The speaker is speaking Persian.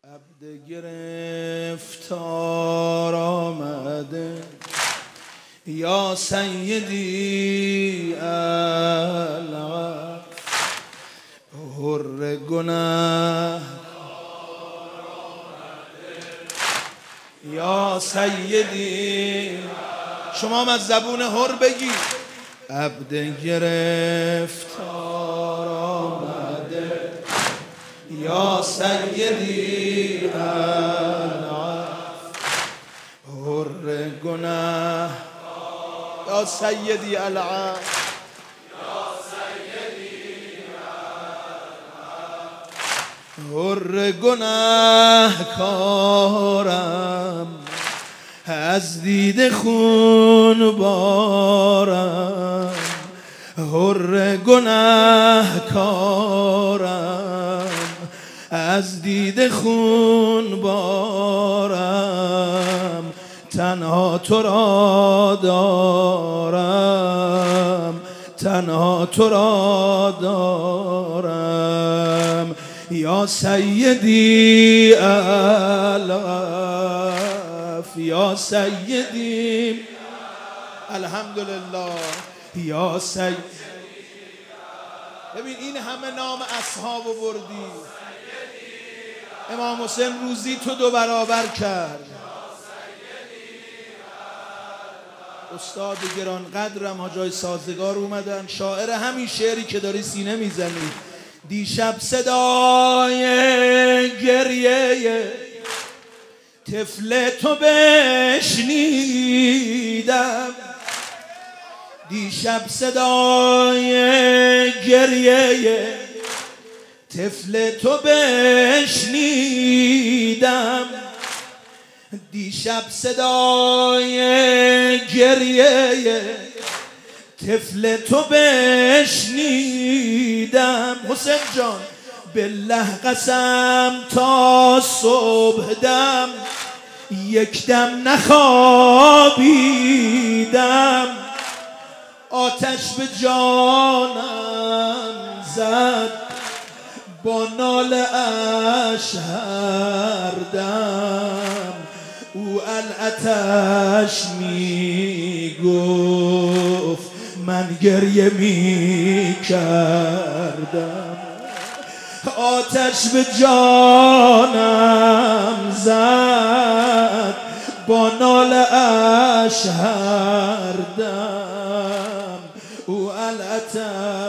عبد گرفتار آمده یا سیدی العفو حر گناه یا سیدی. شما هم از زبون حر بگی. عبد گرفتار آمده یا سیدی العفو حر گناه یا سیدی العفو حر گناهکارم از دیده خون بارم حر گناهکارم از دیده خون بارم تنها تو را دارم تنها تو را دارم یا سیدی العفو یا سیدی الحمدلله یا سیدی. ببین این همه نام اصحاب بردی، امام حسین روزی تو 2 برابر کرد. استاد گرانقدرم حاجای سازگار اومدن، شاعر همین شعری که داری سینه میزنی. دیشب صدای گریه طفل تو بشنیدم دیشب صدای گریه طفل تو بشنیدم دیشب صدای گریه طفل تو بشنیدم. حسین جان بالله قسم تا صبح دم یک دم نخوابیدم آتش به جانم زد با ناله اش هر دم او الاتش می گفت من گریه می کردم آتش به جانم زد با ناله اش هر دم او الاتش